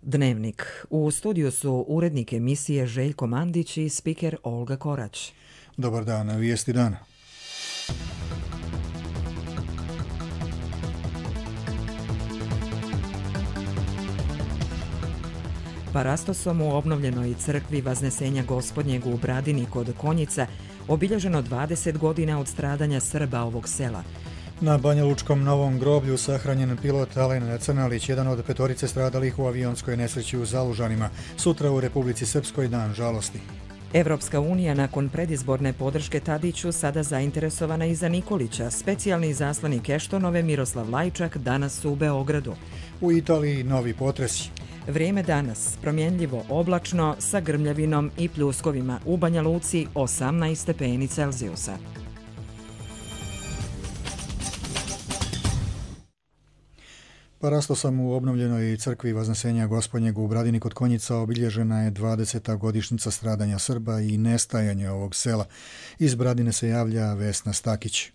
Dnevnik. U studiju su urednik emisije Željko Mandić i spiker Olga Korać. Dobar dan, vijesti dana. Parastosom u obnovljenoj crkvi Vaznesenja Gospodnjeg u Bradini kod Konjica obilježeno 20 godina od stradanja Srba ovog sela. Na Banjalučkom Novom groblju sahranjen pilot Alen Crnalić, jedan od petorice stradalih u avionskoj nesreći u Zalužanima. Sutra u Republici Srpskoj dan žalosti. Evropska unija nakon predizborne podrške Tadiću sada zainteresovana i za Nikolića. Specijalni izaslanik Eštonove Miroslav Lajčak danas u Beogradu. U Italiji novi potresi. Vrijeme danas promjenljivo oblačno sa grmljavinom i pljuskovima. U Banja Luci 18 stepeni Celzijusa. Parastosom u obnovljenoj crkvi Vaznesenja Gospodnjeg u Bradini kod Konjica obilježena je 20. godišnjica stradanja Srba i nestajanja ovog sela. Iz Bradine se javlja Vesna Stakić.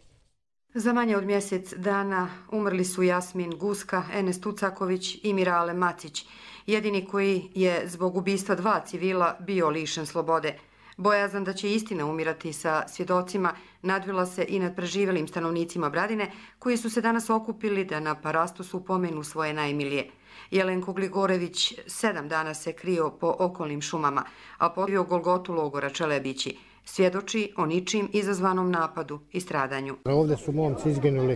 Za manje od mjesec dana umrli su Jasmin Guska, Enes Tucaković i Mirale Macić, jedini koji je zbog ubistva 2 civila bio lišen slobode. Bojazan da će istina umirati sa svjedocima nadvila se i nad preživelim stanovnicima Bradine, koji su se danas okupili da na Parastosu pomenu svoje najmilije. Jelenko Gligorević 7 dana se krio po okolnim šumama, a potvio Golgotu logora Čelebići. Svjedoči o ničim izazvanom napadu i stradanju. Ovdje su momci izginuli,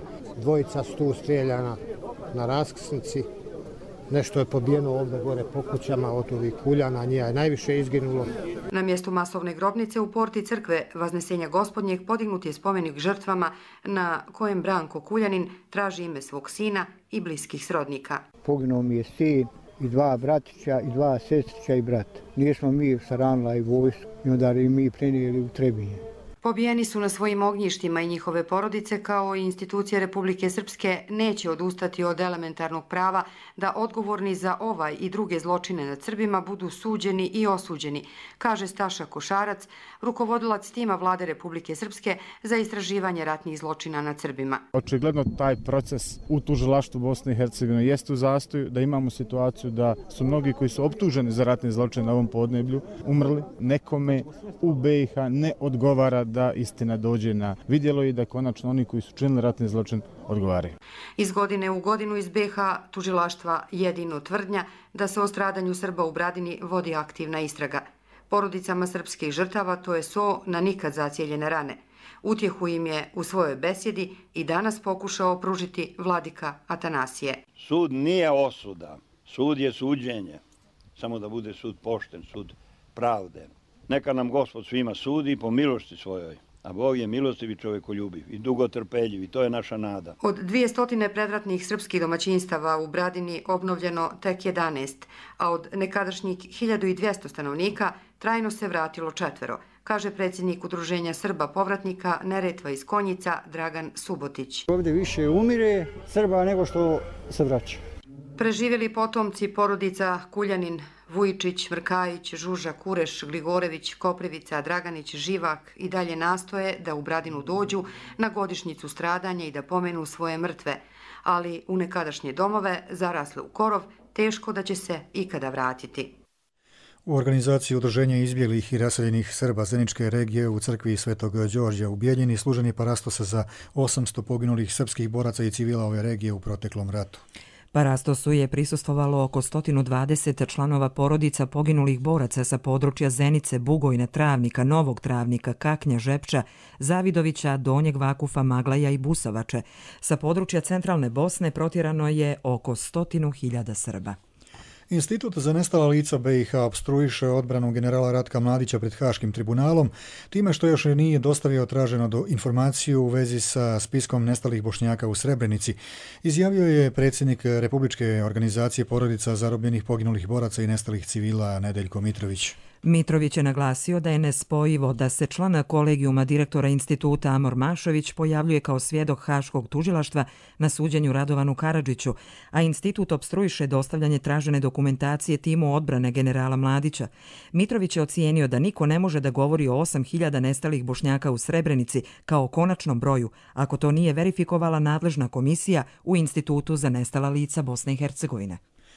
2 su tu strijeljana na raskrsnici. Nešto je pobijeno ovdje gore po kućama od ovih kuljana, njih je najviše izginulo. Na mjestu masovne grobnice u porti crkve Vaznesenja Gospodnjeg podignut je spomenik žrtvama na kojem Branko Kuljanin traži ime svog sina i bliskih srodnika. Poginuo mi je sin i 2 bratića i 2 sestrića i brat. Nismo mi saranila i vojsku i onda i mi prenijeli u Trebinje. Pobijeni su na svojim ognjištima i njihove porodice, kao i institucije Republike Srpske neće odustati od elementarnog prava da odgovorni za ovaj i druge zločine nad Srbima budu suđeni i osuđeni, kaže Staša Košarac, rukovodilac tima Vlade Republike Srpske za istraživanje ratnih zločina nad Srbima. Očigledno taj proces u tužilaštvu Bosne i Hercegovine jeste u zastoju, da imamo situaciju da su mnogi koji su optuženi za ratne zločine na ovom podneblju umrli. Nekome u BiH ne odgovara da istina dođe na vidjelo i da konačno oni koji su činili ratni zločin odgovaraju. Iz godine u godinu iz BiH tužilaštva jedino tvrdnja da se o stradanju Srba u Bradini vodi aktivna istraga. Porodicama srpskih žrtava to je so na nikad zacijeljene rane. Utjehu im je u svojoj besjedi i danas pokušao pružiti vladika Atanasije. Sud nije osuda, sud je suđenje. Samo da bude sud pošten, sud pravde. Neka nam Gospod svima sudi po milosti svojoj, a Bog je milostiv i čovjekoljubiv i dugotrpeljiv i to je naša nada. Od 200 predratnih srpskih domaćinstava u Bradini obnovljeno tek 11, a od nekadašnjih 1200 stanovnika trajno se vratilo 4, kaže predsjednik Udruženja Srba povratnika Neretva iz Konjica Dragan Subotić. Ovdje više umire Srba nego što se vraća. Preživjeli potomci porodica Kuljanin, Vujčić, Mrkajić, Žuža, Kureš, Gligorević, Koprivica, Draganić, Živak i dalje nastoje da u Bradinu dođu na godišnjicu stradanja i da pomenu svoje mrtve, ali u nekadašnje domove zarasle u korov teško da će se ikada vratiti. U organizaciji Udruženja izbjeglih i raseljenih Srba Zeničke regije u crkvi Svetog Đorđa u Bijeljini služen je parastosa za 800 poginulih srpskih boraca i civila ove regije u proteklom ratu. Parastosu je prisustvovalo oko 120 članova porodica poginulih boraca sa područja Zenice, Bugojna, Travnika, Novog Travnika, Kaknja, Žepča, Zavidovića, Donjeg Vakufa, Maglaja i Busavače. Sa područja centralne Bosne protjerano je oko 100.000 Srba. Institut za nestala lica BiH opstruiše odbranu generala Ratka Mladića pred Haškim tribunalom, time što još nije dostavio traženu informaciju u vezi sa spiskom nestalih Bošnjaka u Srebrenici, izjavio je predsjednik Republičke organizacije porodica zarobljenih poginulih boraca i nestalih civila Nedeljko Mitrović. Mitrović je naglasio da je nespojivo da se član kolegijuma direktora instituta Amor Mašović pojavljuje kao svjedok Haškog tužilaštva na suđenju Radovanu Karadžiću, a institut opstruiše dostavljanje tražene dokumentacije timu odbrane generala Mladića. Mitrović je ocijenio da niko ne može da govori o 8.000 nestalih Bošnjaka u Srebrenici kao o konačnom broju, ako to nije verifikovala nadležna komisija u Institutu za nestala lica Bosne i Hercegovine.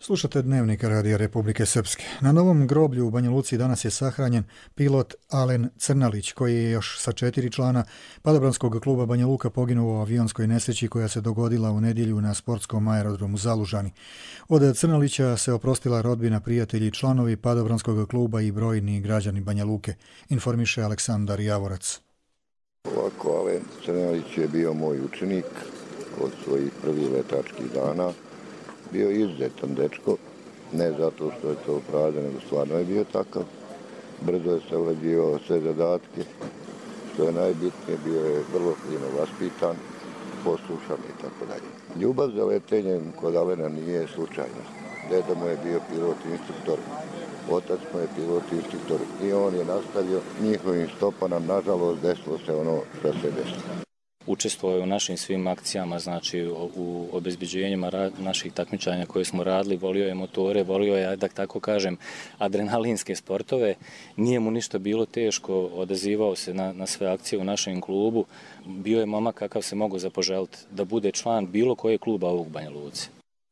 Slušate Dnevnik Radija Republike Srpske. Na novom groblju u Banja Luci danas je sahranjen pilot Alen Crnalić, koji je još sa 4 člana padobranskog kluba Banja Luka poginuo u avionskoj nesreći koja se dogodila u nedjelju na sportskom aerodromu Zalužani. Od Crnalića se oprostila rodbina, prijatelji i članovi padobranskog kluba i brojni građani Banja Luke, informiše Aleksandar Javorac. Ovako, Alen Crnalić je bio moj učenik od svojih prvih letačkih dana. Bio izuzetan dečko, ne zato što je to fraza, nego stvarno je bio takav. Brzo je savlađivao sve zadatke, što je najbitnije, bio je vrlo fino vaspitan, poslušan i tako dalje. Ljubav za letenjem kod Alena nije slučajna. Deda mu je bio pilot instruktor, otac mu je pilot instruktor i on je nastavio njihovim stopama. Nažalost, desilo se ono što se desilo. Učestvovao je u našim svim akcijama, znači u obezbeđenjima naših takmičanja koje smo radili, volio je motore, volio je, da tako kažem, adrenalinske sportove. Nije mu ništa bilo teško, odazivao se na sve akcije u našem klubu. Bio je momak kakav se mogu zapoželiti da bude član bilo koje kluba ovog Banja Luci.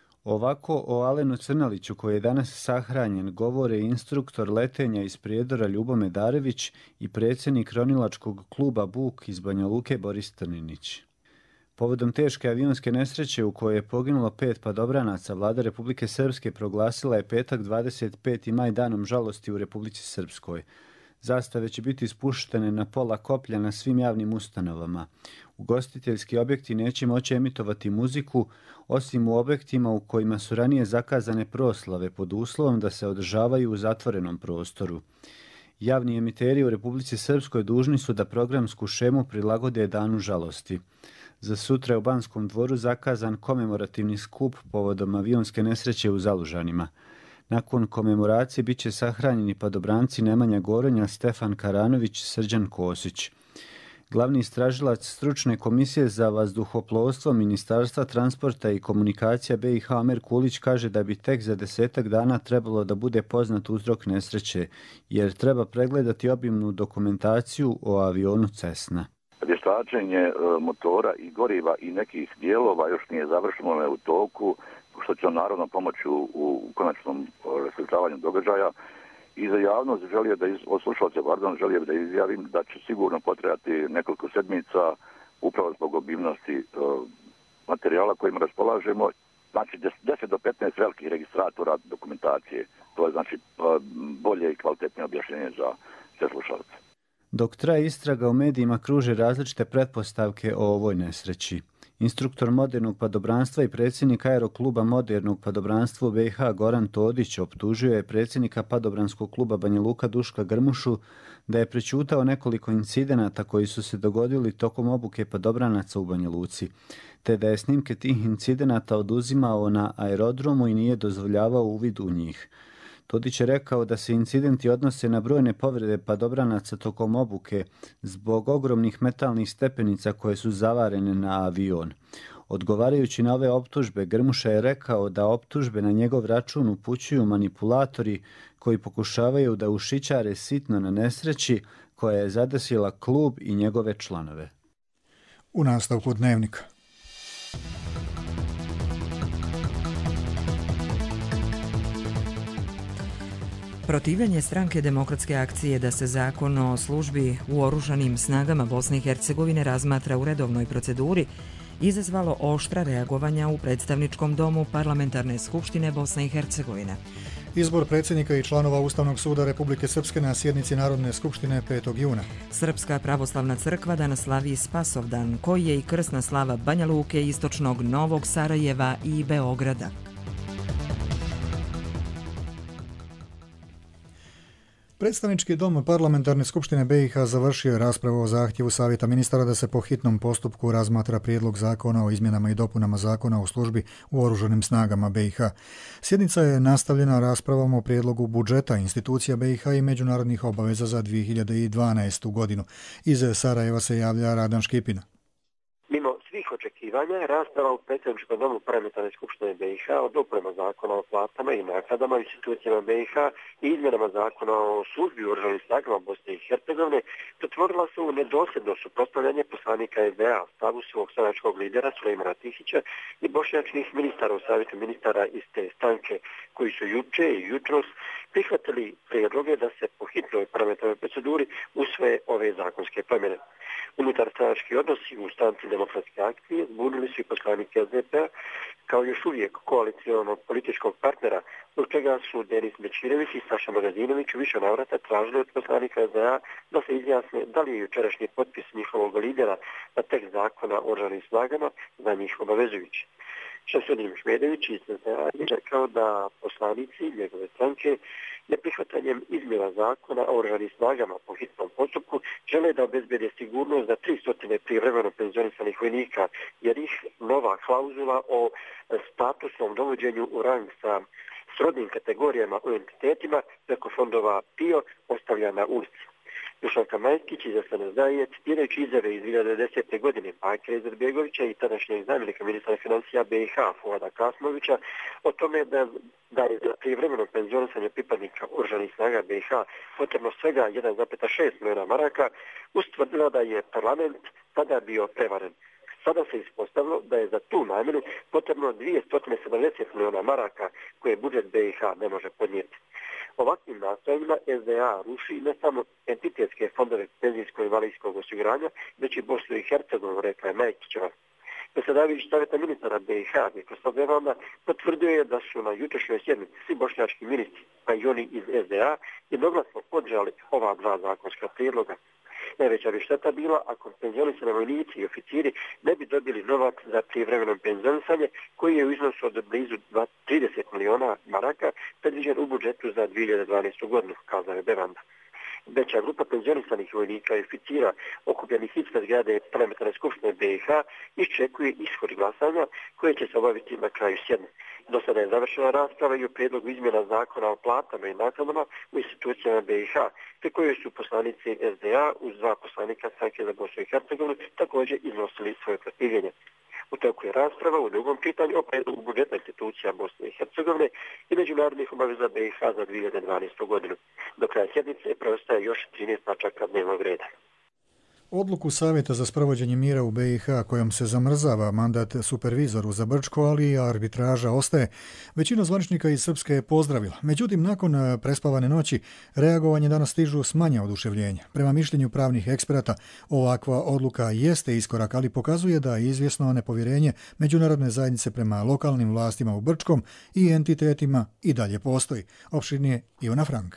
Ovako o Alenu Crnaliću, koji je danas sahranjen, govore instruktor letenja iz Prijedora Ljubo Medarević i predsjednik ronilačkog kluba Buk iz Banja Luke Boris Trninić. Povodom teške avionske nesreće u kojoj je poginulo 5 padobranaca, vlada Republike Srpske proglasila je petak 25. maj danom žalosti u Republici Srpskoj. Zastave će biti ispuštene na pola koplja na svim javnim ustanovama. Ugostiteljski objekti neće moći emitovati muziku, osim u objektima u kojima su ranije zakazane proslave pod uslovom da se održavaju u zatvorenom prostoru. Javni emiteri u Republici Srpskoj dužni su da programsku šemu prilagode danu žalosti. Za sutra je u Banskom dvoru zakazan komemorativni skup povodom avionske nesreće u Zalužanima. Nakon komemoracije bit će sahranjeni padobranci Nemanja Goronja, Stefan Karanović, Srđan Kosić. Glavni istražilac stručne komisije za vazduhoplovstvo Ministarstva transporta i komunikacija BiH Amer Kulić kaže da bi tek za 10 dana trebalo da bude poznat uzrok nesreće, jer treba pregledati obimnu dokumentaciju o avionu Cessna. Vještačenje motora i goriva i nekih dijelova još nije završeno, u toku, što će naravno pomoći u konačnom rasvjetljavanju događaja. I za javnost želio da želio da izjavim da će sigurno potrebati nekoliko sedmica upravo zbog obimnosti materijala kojim raspolažemo. Znači 10 do 15 velikih registratora dokumentacije. To je znači bolje i kvalitetnije objašnjenje za sve slušalce. Dok traje istraga, u medijima kruže različite pretpostavke o ovoj nesreći. Instruktor modernog padobranstva i predsjednik aerokluba modernog padobranstva u BiH Goran Todić optužio je predsjednika padobranskog kluba Banja Luka Duška Grmušu da je prećutao nekoliko incidenata koji su se dogodili tokom obuke padobranaca u Banja Luci, te da je snimke tih incidenata oduzimao na aerodromu i nije dozvoljavao uvid u njih. Todić je rekao da se incidenti odnose na brojne povrede padobranaca tokom obuke zbog ogromnih metalnih stepenica koje su zavarene na avion. Odgovarajući na ove optužbe, Grmuša je rekao da optužbe na njegov račun upućuju manipulatori koji pokušavaju da ušićare sitno na nesreći koja je zadesila klub i njegove članove. U nastavku Dnevnika. Protivljenje stranke Demokratske akcije da se zakon o službi u oružanim snagama Bosne i Hercegovine razmatra u redovnoj proceduri izazvalo oštra reagovanja u predstavničkom domu Parlamentarne skupštine Bosne i Hercegovine. Izbor predsjednika i članova Ustavnog suda Republike Srpske na sjednici Narodne skupštine 5. juna. Srpska pravoslavna crkva danas slavi Spasovdan, koji je i krsna slava Banja Luke, istočnog Novog Sarajeva i Beograda. Predstavnički dom Parlamentarne skupštine BiH završio je raspravu o zahtjevu Savjeta ministara da se po hitnom postupku razmatra prijedlog zakona o izmjenama i dopunama zakona o službi u oružanim snagama BiH. Sjednica je nastavljena raspravom o prijedlogu budžeta institucija BiH i međunarodnih obaveza za 2012. godinu. Iz Sarajeva se javlja Radan Škipina. Mimo svih očekivanja, rasprava u predstavničkom domu Parlamentarne skupštine BiH o dopunama zakona o platama i naknadama u institucijama BiH i izmjenama zakona o službi u oružanim snagama Bosne i Hercegovine pretvorila se u nedosljedno suprotstavljanje poslanika SDA stavu svog stranačkog lidera Sulejmana Tihića i bošnjačkih ministara u savjetu ministara iz te stranke. koji su juče i jutros prihvatili prijedloge da se po hitnoj parlamentarnoj proceduri usvoje ove zakonske promjene. Unutarstranački odnosi u Stranci demokratske akcije zbunili su i poslanike SDP-a kao još uvijek koalicijonog političkog partnera, zbog čega su Denis Bećirević i Saša Magazinović u više navrata tražili od poslanika SDA da se izjasne da li je jučerašnji potpis njihovog lidera na tekst zakona o oružanim snagama za njih obavezujući. Šemsudin Šmedević iz SDA je rekao da poslanici njegove stranke neprihvatanjem izmjena zakona o oružanim snagama po hitnom postupku žele da obezbede sigurnost za 300 prijevremeno penzionisanih vojnika, jer ih nova klauzula o statusnom dovođenju u rang sa srodnim kategorijama u entitetima preko fondova PIO ostavlja na ulici. Dušanka Majskić iz SNSD je, citirajući izjave iz 2010. godine Bakira Izetbegovića i tadašnjeg zamjenika ministra financija BiH Fuada Kasmovića o tome da je za prijevremeno penzionisanje pripadnika oružanih snaga BiH potrebno svega 1,6 milijuna maraka, ustvrdila da je parlament tada bio prevaren. Sada se ispostavilo da je za tu namjenu potrebno 270 milijuna maraka koje budžet BiH ne može podnijeti. Ovakvim nastojanjima SDA ruši ne samo entitetske fondove penzijskog i invalidskog osiguranja, već i Bosnu i Hercegovinu, rekla je Majkićeva. Predsjedavajući savjeta ministara BiH Nikoslav Bevanda potvrdio je da su na jučerašnjoj sjednici svi bošnjački ministri, pa i oni iz SDA, jednoglasno podržali ova dva zakonska prijedloga. Najveća bi šteta bila ako penzionisani vojnici i oficiri ne bi dobili novac za prijevremeno penzionisanje koji je u iznosu od blizu 30 milijuna maraka predviđen u budžetu za 2012. godinu, kazao je Bevanda. Veća grupa penzionisanih vojnika i oficira okupljenih ispred zgrade parlamentarne skupštine BiH iščekuje ishod glasanja koje će se obaviti na kraju sjednice. Do sada je završena rasprava i o prijedlogu izmjena zakona o platama i naknadama u institucijama BiH, te koje su poslanici SDA uz dva poslanika Stranke za Bosnu i Hercegovinu također iznosili svoje protivljenje. U toku je rasprava u drugom čitanju o prijedlogu budžeta institucija Bosne i Hercegovine i međunarodnih obaveza BiH za 2012. godinu. Do kraja sjednice preostaje još 13 tačaka dnevnog reda. Odluku Savjeta za sprovođenje mira u BiH kojom se zamrzava mandat supervizoru za Brčko, ali i arbitraža ostaje, većina zvaničnika iz Srpske je pozdravila. Međutim, nakon prespavane noći, reagovanje danas stižu s manje oduševljenja. Prema mišljenju pravnih eksperata, ovakva odluka jeste iskorak, ali pokazuje da izvjesno nepovjerenje međunarodne zajednice prema lokalnim vlastima u Brčkom i entitetima i dalje postoji. Opširnije Ivana Frank.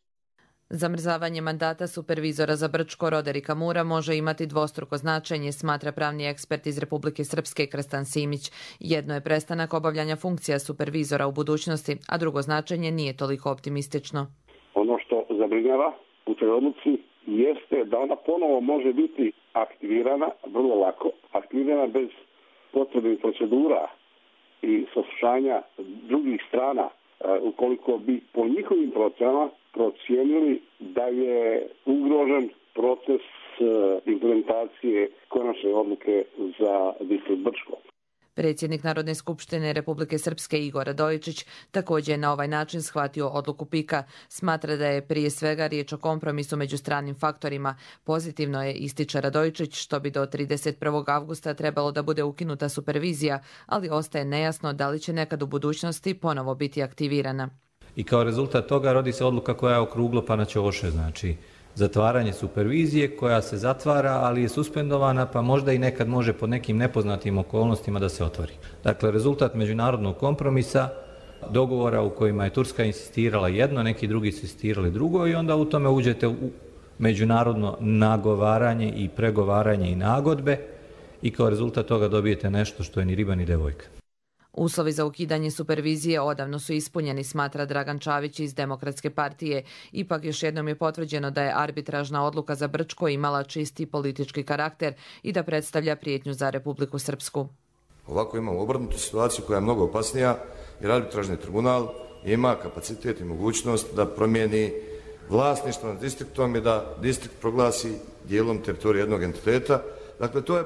Zamrzavanje mandata supervizora za Brčko Roderika Mura može imati dvostruko značenje, smatra pravni ekspert iz Republike Srpske Krstan Simić. Jedno je prestanak obavljanja funkcija supervizora u budućnosti, a drugo značenje nije toliko optimistično. Ono što zabrinjava u toj odluci jeste da ona ponovo može biti aktivirana vrlo lako, aktivirana bez potrebnih procedura i saslušanja drugih strana, ukoliko bi po njihovim procenama procijenili da je ugrožen proces implementacije konačne odluke za distrikt Brčko. Predsjednik Narodne skupštine Republike Srpske Igor Radojičić također je na ovaj način shvatio odluku PIK-a. Smatra da je prije svega riječ o kompromisu među stranim faktorima. Pozitivno je, ističe Radojičić, što bi do 31. avgusta trebalo da bude ukinuta supervizija, ali ostaje nejasno da li će nekad u budućnosti ponovo biti aktivirana. I kao rezultat toga rodi se odluka koja je okruglo pa na ćoše, znači zatvaranje supervizije koja se zatvara, ali je suspendovana, pa možda i nekad može pod nekim nepoznatim okolnostima da se otvori. Dakle, rezultat međunarodnog kompromisa, dogovora u kojima je Turska insistirala jedno, neki drugi su insistirali drugo i onda u tome uđete u međunarodno nagovaranje i pregovaranje i nagodbe i kao rezultat toga dobijete nešto što je ni riba ni devojka. Uslovi za ukidanje supervizije odavno su ispunjeni, smatra Dragan Čavić iz Demokratske partije. Ipak još jednom je potvrđeno da je arbitražna odluka za Brčko imala čisti politički karakter i da predstavlja prijetnju za Republiku Srpsku. Ovako imamo obrnutu situaciju koja je mnogo opasnija jer arbitražni tribunal ima kapacitet i mogućnost da promijeni vlasništvo nad distriktom i da distrikt proglasi dijelom teritorija jednog entiteta. Dakle, to je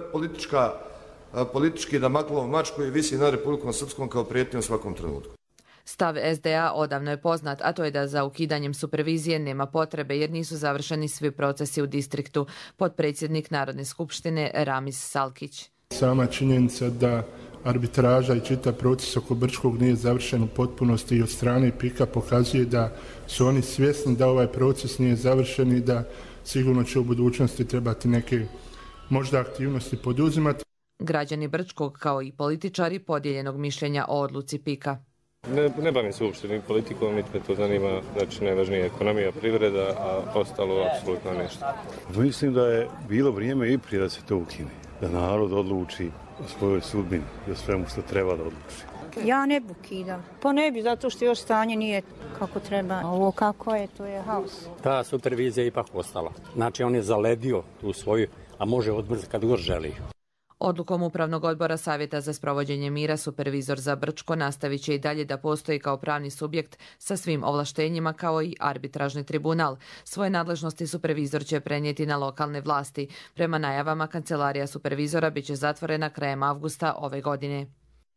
politički Damaklov mač koji visi na Republikom Srpskom kao prijetnja u svakom trenutku. Stav SDA odavno je poznat, a to je da za ukidanjem supervizije nema potrebe jer nisu završeni svi procesi u distriktu. Potpredsjednik Narodne skupštine Ramiz Salkić. Sama činjenica da arbitraža i čitav proces oko Brčkog nije završen u potpunosti i od strane PIK-a pokazuje da su oni svjesni da ovaj proces nije završen i da sigurno će u budućnosti trebati neke možda aktivnosti poduzimati. Građani Brčkog kao i političari podijeljenog mišljenja o odluci PIK-a. Ne bavim se uopšte ni politikom, niti me to zanima, znači najvažnija je ekonomija, privreda, a ostalo apsolutno nešto. Mislim da je bilo vrijeme i prije da se to ukine, da narod odluči o svojoj sudbini i o svemu što treba da odluči. Ja ne bi ukidala. Pa ne bi, zato što još stanje nije kako treba. Ovo kako je, to je haos. Ta supervizija je ipak ostala. Znači on je zaledio tu svoju, a može odbrzati kad god želi. Odlukom Upravnog odbora Savjeta za sprovođenje mira supervizor za Brčko nastavit će i dalje da postoji kao pravni subjekt sa svim ovlaštenjima kao i arbitražni tribunal. Svoje nadležnosti supervizor će prenijeti na lokalne vlasti. Prema najavama kancelarija supervizora bit će zatvorena krajem avgusta ove godine.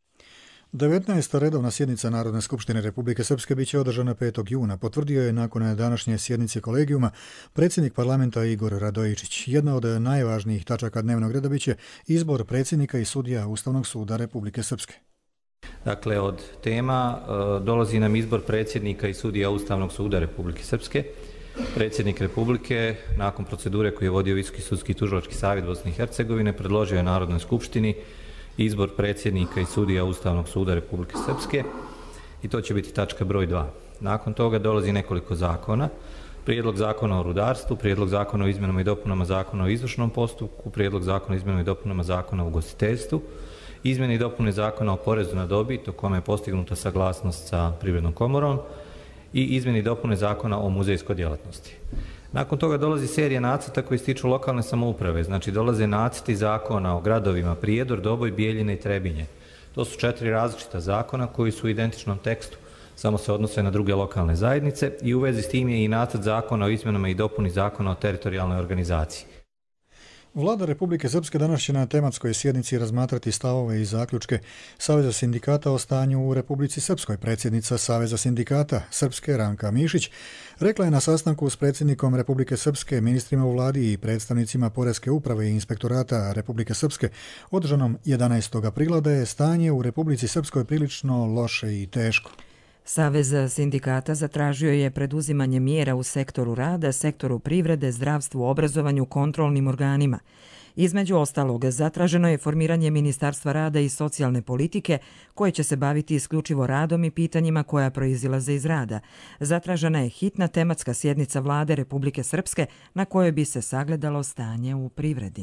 19. redovna sjednica Narodne skupštine Republike Srpske biće održana 5. juna, potvrdio je nakon današnje sjednice kolegijuma predsjednik parlamenta Igor Radojičić. Jedna od najvažnijih tačaka dnevnog reda biće izbor predsjednika i sudija Ustavnog suda Republike Srpske. Dakle, od tema dolazi nam izbor predsjednika i sudija Ustavnog suda Republike Srpske. Predsjednik Republike, nakon procedure koju je vodio Visoki sudski tužilački savjet Bosne i Hercegovine, predložio je Narodnoj skupštini izbor predsjednika i sudija Ustavnog suda Republike Srpske i to će biti tačka broj 2. Nakon toga dolazi nekoliko zakona. Prijedlog zakona o rudarstvu, prijedlog zakona o izmjenama i dopunama zakona o izvršnom postupku, prijedlog zakona o izmjenama i dopunama zakona o ugostiteljstvu, izmjene i dopune zakona o porezu na dobit, o kome je postignuta saglasnost sa Privrednom komorom, i izmjene i dopune zakona o muzejskoj djelatnosti. Nakon toga dolazi serija nacrta koji se tiču lokalne samouprave, znači dolaze nacrti zakona o gradovima Prijedor, Doboj, Bijeljine i Trebinje. To su 4 različita zakona koji su u identičnom tekstu, samo se odnose na druge lokalne zajednice i u vezi s tim je i nacrt zakona o izmjenama i dopuni zakona o teritorijalnoj organizaciji. Vlada Republike Srpske danas će na tematskoj sjednici razmatrati stavove i zaključke Saveza sindikata o stanju u Republici Srpskoj. Predsjednica Saveza sindikata Srpske Ranka Mišić rekla je na sastanku s predsjednikom Republike Srpske, ministrima u vladi i predstavnicima Poreske uprave i inspektorata Republike Srpske održanom 11. aprila da je stanje u Republici Srpskoj prilično loše i teško. Savez sindikata zatražio je preduzimanje mjera u sektoru rada, sektoru privrede, zdravstvu, obrazovanju, kontrolnim organima. Između ostalog, zatraženo je formiranje Ministarstva rada i socijalne politike koje će se baviti isključivo radom i pitanjima koja proizilaze iz rada. Zatražena je hitna tematska sjednica Vlade Republike Srpske na kojoj bi se sagledalo stanje u privredi.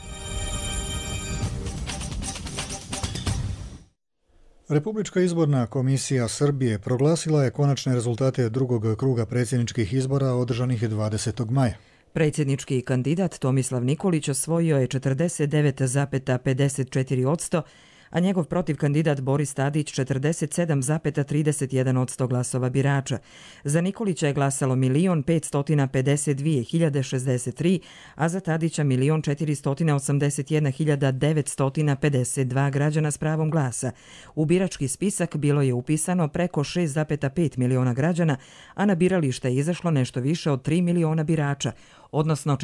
Republička izborna komisija Srbije proglasila je konačne rezultate drugog kruga predsjedničkih izbora održanih 20. maja. Predsjednički kandidat Tomislav Nikolić osvojio je 49,54%, a njegov protivkandidat Boris Tadić 47,31% glasova birača. Za Nikolića je glasalo 1.552.063, a za Tadića 1.481.952 građana s pravom glasa. U birački spisak bilo je upisano preko 6,5 miliona građana, a na biralište je izašlo nešto više od 3 miliona birača, odnosno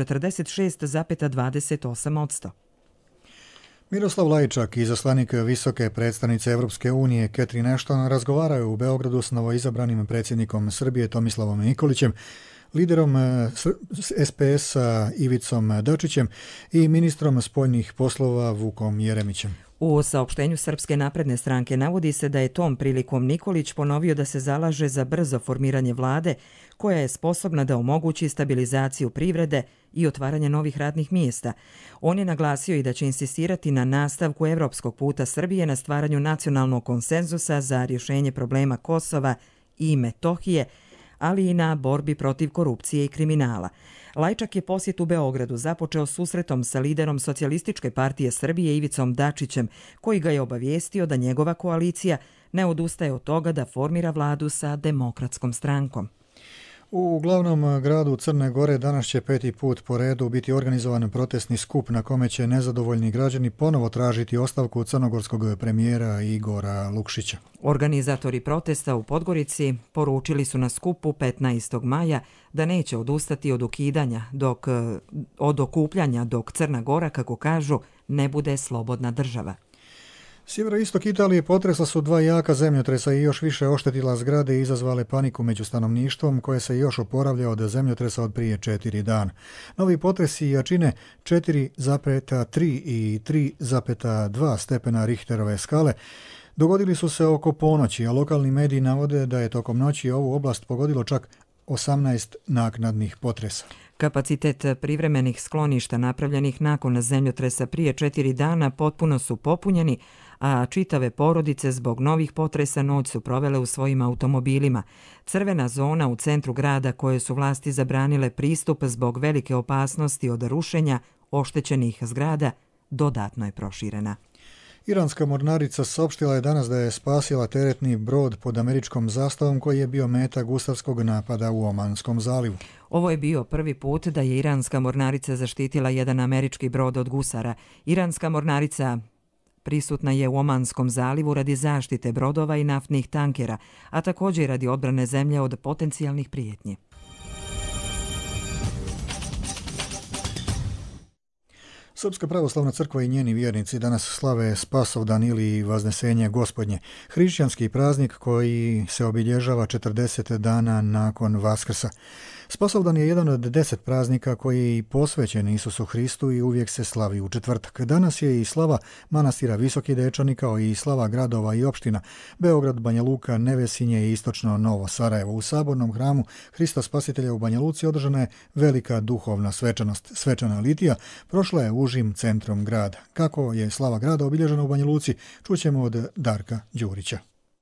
46,28%. Miroslav Lajčak, izaslanik visoke predstavnice Evropske unije Catherine Ashton, razgovaraju u Beogradu s novoizabranim predsjednikom Srbije Tomislavom Nikolićem, liderom SPS-a Ivicom Dačićem i ministrom spoljnih poslova Vukom Jeremićem. U saopštenju Srpske napredne stranke navodi se da je tom prilikom Nikolić ponovio da se zalaže za brzo formiranje vlade koja je sposobna da omogući stabilizaciju privrede i otvaranje novih radnih mjesta. On je naglasio i da će insistirati na nastavku evropskog puta Srbije na stvaranju nacionalnog konsenzusa za rješenje problema Kosova i Metohije, ali i na borbi protiv korupcije i kriminala. Lajčak je posjet u Beogradu započeo susretom sa liderom Socijalističke partije Srbije Ivicom Dačićem, koji ga je obavijestio da njegova koalicija ne odustaje od toga da formira vladu sa Demokratskom strankom. U glavnom gradu Crne Gore danas će 5. put po redu biti organizovan protestni skup na kome će nezadovoljni građani ponovo tražiti ostavku crnogorskog premijera Igora Lukšića. Organizatori protesta u Podgorici poručili su na skupu 15. maja da neće odustati od okupljanja dok Crna Gora, kako kažu, ne bude slobodna država. Sjeveroistok Italije potresla su 2 jaka zemljotresa i još više oštetila zgrade i izazvale paniku među stanovništvom koje se još oporavlja od zemljotresa od prije 4 dana. Novi potresi jačine 4,3 i 3,2 stepena Richterove skale dogodili su se oko ponoći, a lokalni mediji navode da je tokom noći ovu oblast pogodilo čak 18 naknadnih potresa. Kapacitet privremenih skloništa napravljenih nakon zemljotresa prije 4 dana potpuno su popunjeni, a čitave porodice zbog novih potresa noć su provele u svojim automobilima. Crvena zona u centru grada koje su vlasti zabranile pristup zbog velike opasnosti od rušenja oštećenih zgrada dodatno je proširena. Iranska mornarica saopštila je danas da je spasila teretni brod pod američkom zastavom koji je bio meta gustavskog napada u Omanskom zalivu. Ovo je bio prvi put da je iranska mornarica zaštitila jedan američki brod od gusara. Iranska mornarica prisutna je u Omanskom zalivu radi zaštite brodova i naftnih tankera, a također i radi odbrane zemlje od potencijalnih prijetnji. Srpska pravoslavna crkva i njeni vjernici danas slave Spasovdan ili Vaznesenje Gospodnje, hrišćanski praznik koji se obilježava 40 dana nakon Vaskrsa. Spasovdan je jedan od 10 praznika koji je posvećen Isusu Hristu i uvijek se slavi u četvrtak. Danas je i slava manastira Visoki Dečani kao i slava gradova i opština Beograd, Banja Luka, Nevesinje i istočno Novo Sarajevo. U sabornom hramu Hrista Spasitelja u Banja Luci održana je velika duhovna svečanost. Svečana litija prošla je užim centrom grada. Kako je slava grada obilježena u Banja Luci, čućemo od Darka Đurića.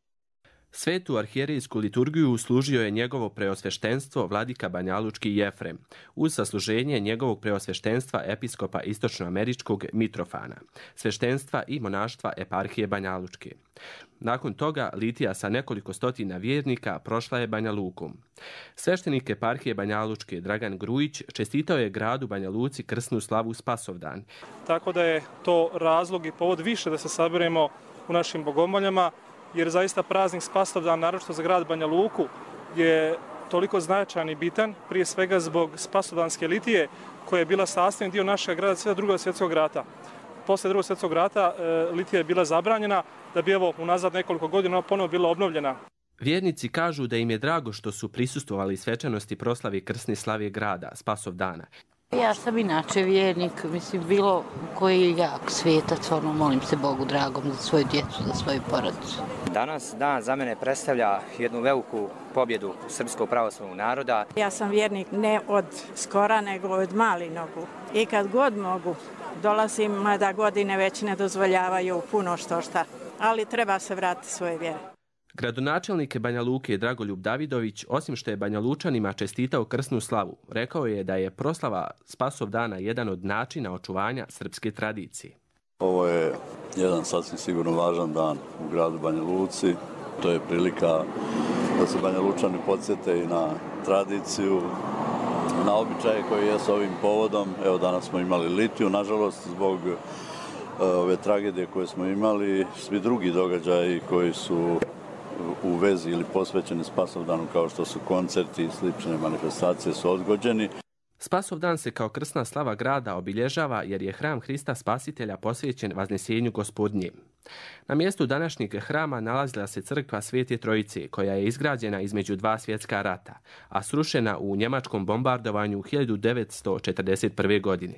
Svetu arhijerijsku liturgiju služio je njegovo preosveštenstvo vladika banjalučki Jefrem, uz sasluženje njegovog preosveštenstva episkopa istočnoameričkog Mitrofana, sveštenstva i monaštva eparhije Banjalučke. Nakon toga litija sa nekoliko stotina vjernika prošla je Banja Lukom. Sveštenik eparhije Banjalučke Dragan Grujić čestitao je gradu Banja Luci krsnu slavu Spasovdan. Tako da je to razlog i povod više da se saberemo u našim bogomoljama, jer zaista praznik Spasovdan, naročito za grad Banja Luku, je toliko značajan i bitan, prije svega zbog Spasovdanske litije, koja je bila sastavni dio našeg grada sve drugog svjetskog rata. Posle drugog svjetskog rata litija je bila zabranjena, da bi evo unazad nekoliko godina ponovo bila obnovljena. Vjernici kažu da im je drago što su prisustvovali svečanosti proslavi krsne slave grada, Spasovdana. Ja sam inače vjernik, bilo koji je jak svetac, molim se Bogu dragom za svoju djecu, za svoju porodicu. Danas dan za mene predstavlja jednu veliku pobjedu srpskog pravoslavnog naroda. Ja sam vjernik ne od skora, nego od mali nogu. I kad god mogu, dolazim, mada godine već ne dozvoljavaju puno šta, ali treba se vratiti svoje vjere. Gradonačelnik Banja Luke Dragoljub Davidović, osim što je Banja Lučanima čestitao krsnu slavu, rekao je da je proslava Spasovdana jedan od načina očuvanja srpske tradicije. Ovo je jedan sasvim sigurno važan dan u gradu Banja Luci. To je prilika da se Banja Lučani podsjete i na tradiciju, na običaje koji jesu ovim povodom. Evo danas smo imali litiju, nažalost zbog ove tragedije koje smo imali, svi drugi događaji koji su u vezi ili posvećeni Spasovdanu kao što su koncerti i slične manifestacije su odgođeni. Spasovdan se kao krsna slava grada obilježava jer je hram Hrista Spasitelja posvećen Vaznesenju Gospodnje. Na mjestu današnjeg hrama nalazila se crkva Svete Trojice koja je izgrađena između 2 svjetska rata, a srušena u njemačkom bombardovanju 1941. godine.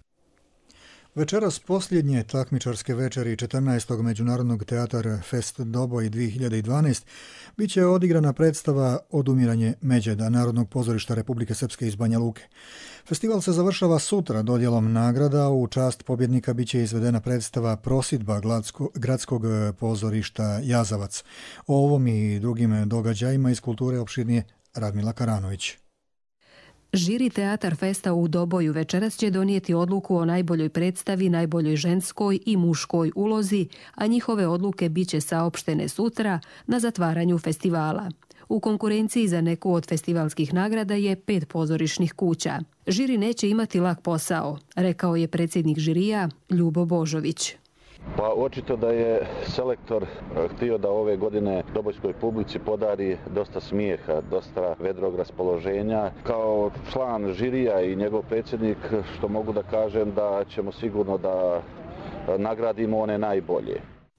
Večeras posljednje takmičarske večeri 14. Međunarodnog teatara Fest Doboj 2012 bit će odigrana predstava Odumiranje Međeda Narodnog pozorišta Republike Srpske iz Banja Luke. Festival se završava sutra dodjelom nagrada. U čast pobjednika bit će izvedena predstava Prosidba gradskog pozorišta Jazavac. O ovom i drugim događajima iz kulture opširnije Radmila Karanović. Žiri Teatar Festa u Doboju večeras će donijeti odluku o najboljoj predstavi, najboljoj ženskoj i muškoj ulozi, a njihove odluke bit će saopštene sutra na zatvaranju festivala. U konkurenciji za neku od festivalskih nagrada je 5 pozorišnih kuća. Žiri neće imati lak posao, rekao je predsjednik žirija Ljubo Božović. Pa očito da je selektor htio da ove godine dobojskoj publici podari dosta smijeha, dosta vedrog raspoloženja. Kao član žirija i njegov predsjednik, što mogu da kažem, da ćemo sigurno da nagradimo one najbolje.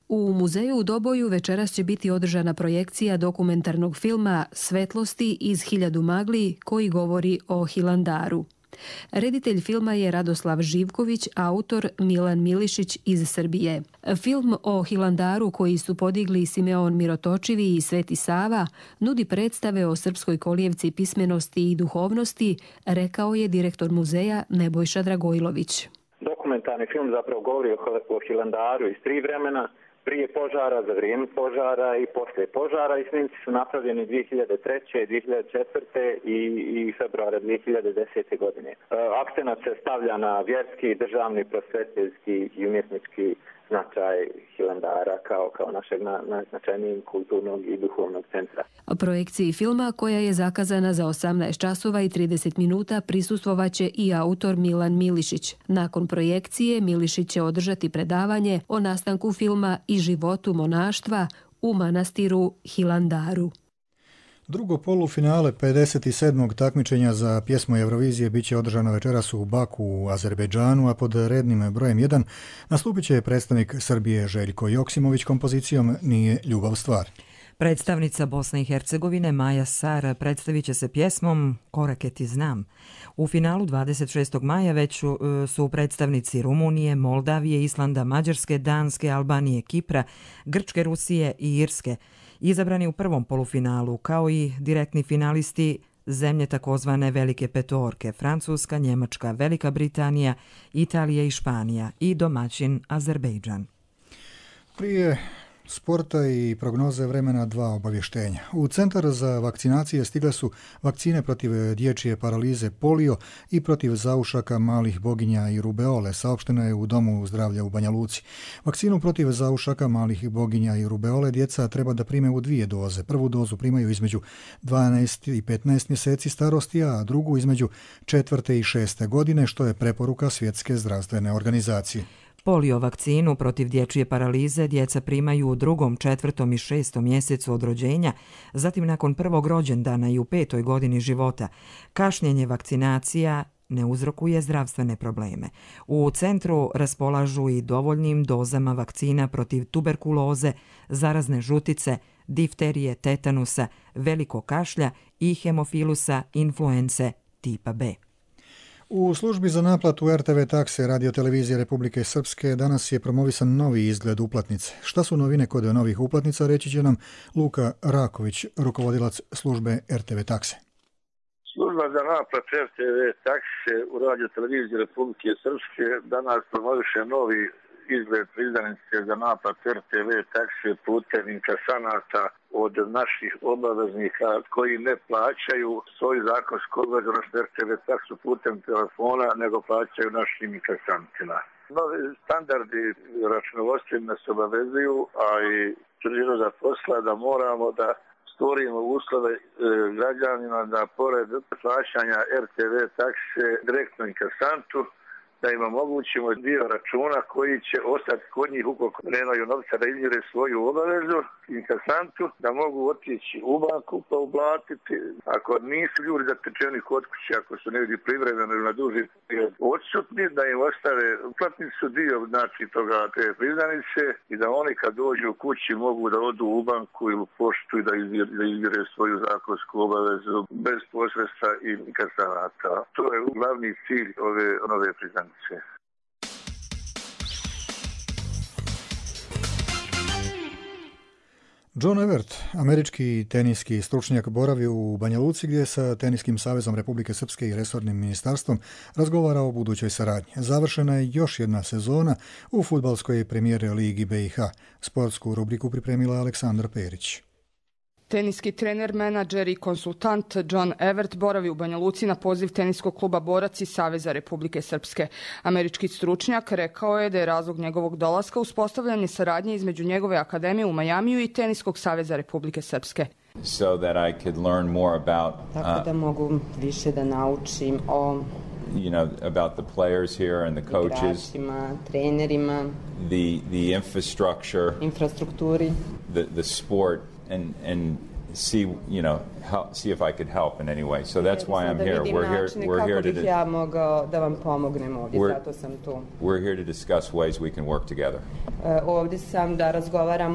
U muzeju u Doboju večeras će biti održana projekcija dokumentarnog filma Svetlosti iz 1000 magli koji govori o Hilandaru. Reditelj filma je Radoslav Živković, autor Milan Milišić iz Srbije. Film o Hilandaru koji su podigli Simeon Mirotočivi i Sveti Sava nudi predstave o srpskoj kolijevci pismenosti i duhovnosti, rekao je direktor muzeja Nebojša Dragojlović. Dokumentarni film zapravo govori o Hilandaru iz 3 vremena, prije požara, za vrijeme požara i poslije požara, i snimci su napravljeni 2003., 2004. i februara 2010. godine. Akcenat se stavlja na vjerski, državni, prosvetiteljski i umjetnički značaj Hilandara kao našeg najznačajnijeg kulturnog i duhovnog centra. Projekciji filma, koja je zakazana za 18 časova i 30 minuta, prisustvovaće i autor Milan Milišić. Nakon projekcije Milišić će održati predavanje o nastanku filma i životu monaštva u manastiru Hilandaru. Drugo polufinale 57. takmičenja za pjesmu Eurovizije biće održano večeras u Baku u Azerbejdžanu, a pod rednim brojem 1 nastupit će predstavnik Srbije Željko Joksimović kompozicijom Nije ljubav stvar. Predstavnica Bosne i Hercegovine Maja Sar predstavit će se pjesmom Korake ti znam. U finalu 26. maja već su predstavnici Rumunije, Moldavije, Islanda, Mađarske, Danske, Albanije, Kipra, Grčke, Rusije i Irske izabrani u prvom polufinalu, kao i direktni finalisti zemlje takozvane Velike petorke, Francuska, Njemačka, Velika Britanija, Italija i Španija i domaćin Azerbejdžan. Prije sporta i prognoze vremena 2 obavještenja. U Centar za vakcinacije stigle su vakcine protiv dječje paralize polio i protiv zaušaka malih boginja i rubeole, saopšteno je u Domu zdravlja u Banja Luci. Vakcinu protiv zaušaka malih boginja i rubeole djeca treba da prime u 2 doze. Prvu dozu primaju između 12 i 15 mjeseci starosti, a drugu između 4. i 6. godine, što je preporuka Svjetske zdravstvene organizacije. Polio vakcinu protiv dječje paralize djeca primaju u 2., 4. i 6. mjesecu od rođenja, zatim nakon prvog rođendana i u 5. godini života. Kašnjenje vakcinacija ne uzrokuje zdravstvene probleme. U centru raspolažu i dovoljnim dozama vakcina protiv tuberkuloze, zarazne žutice, difterije, tetanusa, velikog kašlja i hemofilusa influence tipa B. U službi za naplatu RTV takse radiotelevizije Republike Srpske danas je promovisan novi izgled uplatnice. Šta su novine kod novih uplatnica, reći će nam Luka Raković, rukovodilac službe RTV takse. Služba za naplatu RTV takse u radioteleviziji Republike Srpske danas promoviše novi izgled izdanice za naplatu RTV takse putem inkasanata od naših obaveznika koji ne plaćaju svoju zakonsku obavezu na RTV taksu putem telefona, nego plaćaju našim inkasantima. Novi standardi računovodstveni nas obavezuju, a i priroda posla da moramo da stvorimo uslove građanima da pored plaćanja RTV takse direktno inkasantu, da im omogućimo dio računa koji će ostati kod njih ukoliko nemaju novca da izmire svoju obavezu inkasantu, da mogu otići u banku pa uplatiti. Ako nisu ljudi zatečeni kod kuće, ako su negdje privremeno ili na duži period odsutni, da im ostave uplatnicu dio znači toga te priznanice i da oni kad dođu u kući mogu da odu u banku ili u poštu i da izmire svoju zakonsku obavezu bez posredstva i inkasanata. To je glavni cilj ove nove priznanice. John Evert, američki teniski stručnjak, boravi u Banja Luci gdje sa Teniskim savezom Republike Srpske i resornim ministarstvom razgovara o budućoj saradnji. Završena je još jedna sezona u fudbalskoj premijer ligi BiH. Sportsku rubriku pripremila Aleksandra Perić. Teniski trener, menadžer i konsultant John Evert boravi u Banja Luci na poziv teniskog kluba Borac iz Saveza Republike Srpske. Američki stručnjak rekao je da je razlog njegovog dolaska uspostavljanje saradnje između njegove akademije u Majamiju i Teniskog saveza Republike Srpske. Tako da mogu više da naučim o about the players here and the coaches, igračima, trenerima, the infrastructure, infrastrukturi, the sport. And see if I could help in any way. So that's why I'm here. We're here to ja mogao da vam pomognem ovdje, zato sam tu. We're here to discuss ways we can work together. Ovdje sam da razgovaramo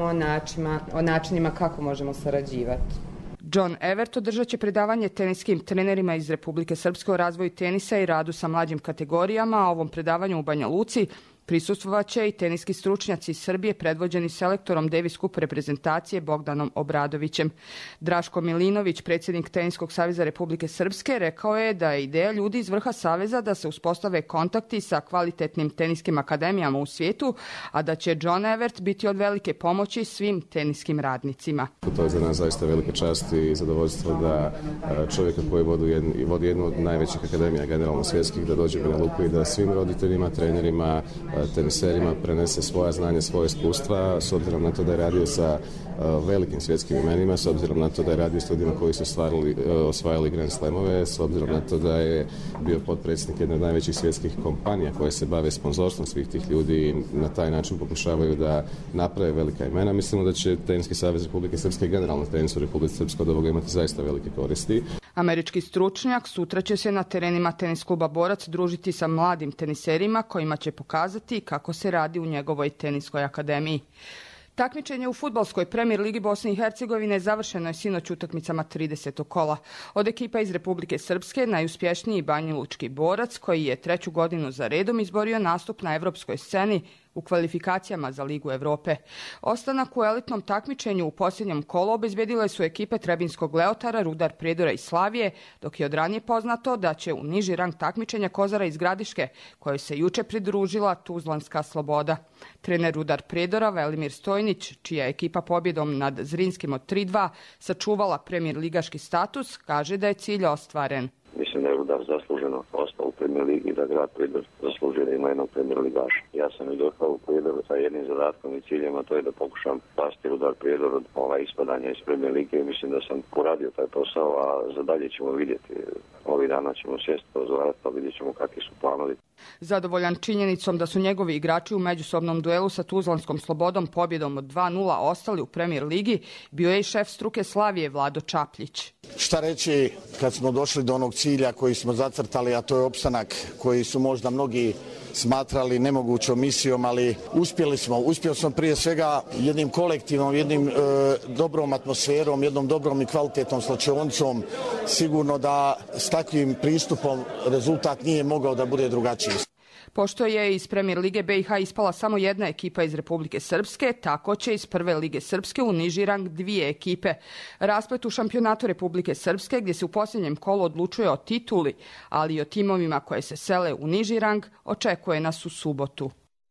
o načinima kako možemo sarađivati. John Evert održat će predavanje teniskim trenerima iz Republike Srpske o razvoju tenisa i radu sa mlađim kategorijama, a ovom predavanju u Banja Luci prisustvovat će i teniski stručnjaci iz Srbije predvođeni selektorom Davis Cup reprezentacije Bogdanom Obradovićem. Draško Milinović, predsjednik Teniskog saveza Republike Srpske, rekao je da je ideja ljudi iz vrha saveza da se uspostave kontakti sa kvalitetnim teniskim akademijama u svijetu, a da će John Evert biti od velike pomoći svim teniskim radnicima. To je za nas zaista velika čast i zadovoljstvo da čovjeka koji vodi jednu od najvećih akademija generalno svjetskih da dođe u Banja Luku i da svim roditeljima, trenerima, teniserima prenese svoja znanja, svoje iskustva, s obzirom na to da je radio sa velikim svjetskim imenima, s obzirom na to da je radio s ljudima koji su osvajali Grand Slamove, s obzirom na to da je bio potpredsjednik jedne od najvećih svjetskih kompanija koje se bave sponzorstvom svih tih ljudi i na taj način pokušavaju da naprave velika imena. Mislimo da će Teniski savez Republike Srpske i generalno tenis u Republike Srpske od ovoga imati zaista velike koristi. Američki stručnjak sutra će se na terenima tenis kluba Borac družiti sa mladim teniserima kojima će pokazati kako se radi u njegovoj teniskoj akademiji. Takmičenje u fudbalskoj Premier ligi Bosne i Hercegovine završeno je sinoć utakmicama 30. kola. Od ekipa iz Republike Srpske najuspješniji banjalučki Borac, koji je 3. godinu za redom izborio nastup na evropskoj sceni u kvalifikacijama za Ligu Evrope. Ostanak u elitnom takmičenju u posljednjem kolu obezbedile su ekipe Trebinskog Leotara, Rudar Prijedora i Slavije, dok je od ranije poznato da će u niži rang takmičenja Kozara iz Gradiške, kojoj se juče pridružila Tuzlanska Sloboda. Trener Rudar Prijedora Velimir Stojnić, čija je ekipa pobjedom nad Zrinskim od 3-2 sačuvala premier ligaški status, kaže da je cilj ostvaren. Mislim da je Rudar zasluženo ostao u Premier ligi, da grad Prijedor zaslužuje da ima jednog Premier ligaša. Ja sam i došao u Prijedor sa jednim zadatkom i ciljem, a to je da pokušam spasti Rudar Prijedor od ispadanja iz Premier lige. Mislim da sam poradio taj posao, a za dalje ćemo vidjeti. Ovih dana ćemo sjesti razgovarati, pa vidjet ćemo kakvi su planovi. Zadovoljan činjenicom da su njegovi igrači u međusobnom duelu sa Tuzlanskom Slobodom pobjedom od 2-0 ostali u Premier ligi, bio je i šef struke Slavije Vlado Čapljić. Šta reći kad smo došli do onog cilja koji smo zacrtali, a to je opstanak koji su možda mnogi smatrali nemogućom misijom, ali uspjeli smo prije svega jednim kolektivom, jednim dobrom atmosferom, jednom dobrom i kvalitetnom slačionicom. Sigurno da s takvim pristupom rezultat nije mogao da bude drugačiji. Pošto je iz Premier lige BiH ispala samo jedna ekipa iz Republike Srpske, tako će iz Prve lige Srpske u niži rang 2 ekipe. Rasplet u šampionatu Republike Srpske, gdje se u posljednjem kolu odlučuje o tituli, ali i o timovima koje se sele u niži rang, očekuje nas u subotu.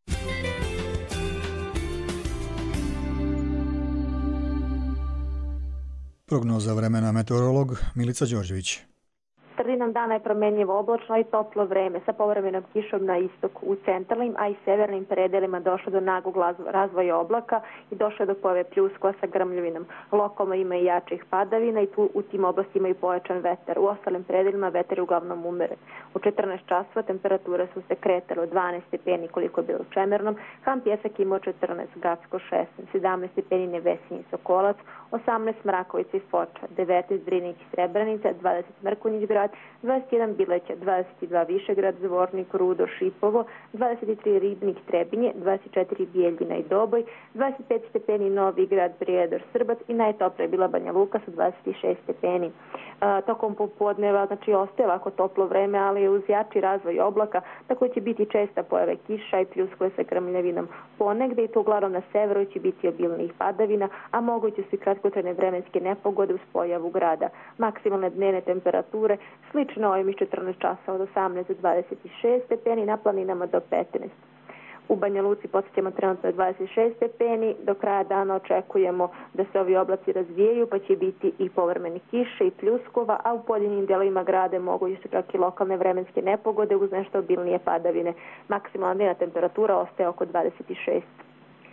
Prognoza vremena meteorolog Milica Đorđević. Sredinom dana je promjenjivo oblačno i toplo vreme sa povremenom kišom na istoku. U centralnim, a i severnim predelima došlo do naglog razvoja oblaka i došlo do pojave pljuskova sa grmljavinom. Lokalno ima i jačih padavina i tu u tim oblastima i pojačan vetar. U ostalim predelima vetar je uglavnom umeren. U 14 časova temperature su se kretale od 12 stepeni koliko je bilo u Čemernom, Han Pjesak imao 14, Gacko 16, 17 stepeni Nevesinj i Sokolac, 18 Mrakovica i Foča, 19 Drinić i Srebrenica, 20 Mrkonjić grad, 21 Bileća, 22 Višegrad, Zvornik, Rudo, Šipovo, 23 Ribnik, Trebinje, 24 Bijeljina i Doboj, 25 stepeni Novi grad, Prijedor, Srbac i najtoplija je bila Banja Luka sa 26 stepeni. Tokom popodneva, znači ostaje ovako toplo vreme, ali uz jači razvoj oblaka, tako će biti česta pojave kiša i pljuskove sa grmljavinom. Ponegde i to uglavnom na severu će biti obilnih padavina, a moguće su i kratkotrajne vremenske nepogode uz pojavu grada. Maksimalne dnevne temperature slično ovim iz 14 časova od 18 do 26 stepeni, na planinama do 15. U Banja Luci podsjećamo trenutno 26 stepeni, do kraja dana očekujemo da se ovi oblaci razvijaju, pa će biti i povremeni kiše i pljuskova, a u pojedinim delovima grada moguće su čak i lokalne vremenske nepogode uz nešto obilnije padavine. Maksimalna dnevna temperatura ostaje oko 26.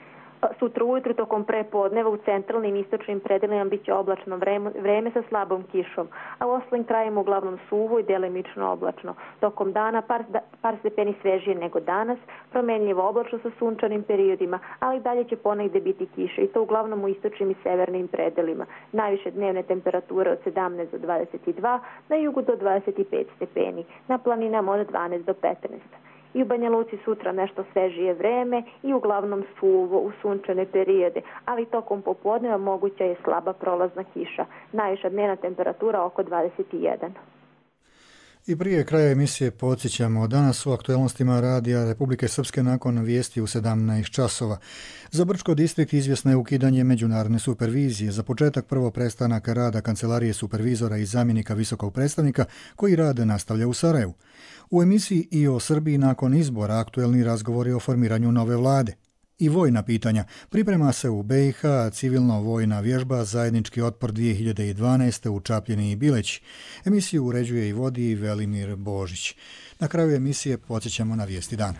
Sutra ujutru tokom prepodneva u centralnim i istočnim predelima biće oblačno vreme sa slabom kišom, a u ostalim krajima uglavnom suvo i delimično oblačno. Tokom dana par stepeni svežije nego danas, promenljivo oblačno sa sunčanim periodima, ali dalje će ponegde biti kiše i to uglavnom u istočnim i severnim predelima. Najviše dnevne temperature od 17 do 22, na jugu do 25 stepeni, na planinama od 12 do 15. I u Banja Luci sutra nešto svežije vreme i uglavnom suvo u sunčane perijode, ali tokom popodneva moguća je slaba prolazna kiša. Najviša dnevna temperatura oko 21. I prije kraja emisije podsjećamo danas u aktualnostima radija Republike Srpske nakon vijesti u 17 časova. Za Brčko distrikt izvjesno je ukidanje međunarodne supervizije. Za početak prvo prestanak rada Kancelarije supervizora i zamjenika visokog predstavnika koji rad nastavlja u Sarajevu. U emisiji i o Srbiji nakon izbora aktuelni razgovori o formiranju nove vlade. I vojna pitanja. Priprema se u BiH civilno-vojna vježba Zajednički otpor 2012. u Čapljini i Bileći. Emisiju uređuje i vodi Velimir Božić. Na kraju emisije podsjećamo na vijesti dana.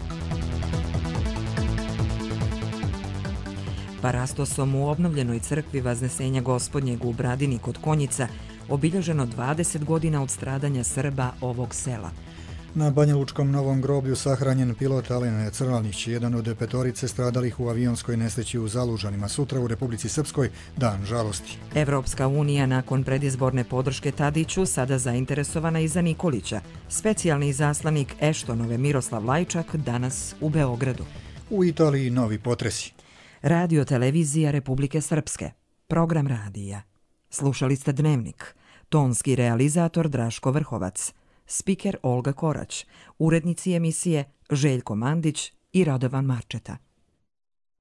Parastosom u obnovljenoj crkvi Vaznesenja Gospodnjeg u Bradini kod Konjica obilježeno 20 godina od stradanja Srba ovog sela. Na Banjalučkom Novom groblju sahranjen pilot Alen Crvanić, jedan od petorice stradalih u avionskoj nesreći u Zalužanima. Sutra u Republici Srpskoj dan žalosti. Evropska unija nakon predizborne podrške Tadiću sada zainteresovana i za Nikolića. Specijalni izaslanik Eštonove Miroslav Lajčak danas u Beogradu. U Italiji novi potresi. Radio televizija Republike Srpske. Program radija. Slušali ste Dnevnik. Tonski realizator Draško Vrhovac. Spiker Olga Korać, urednici emisije Željko Mandić i Radovan Marčeta.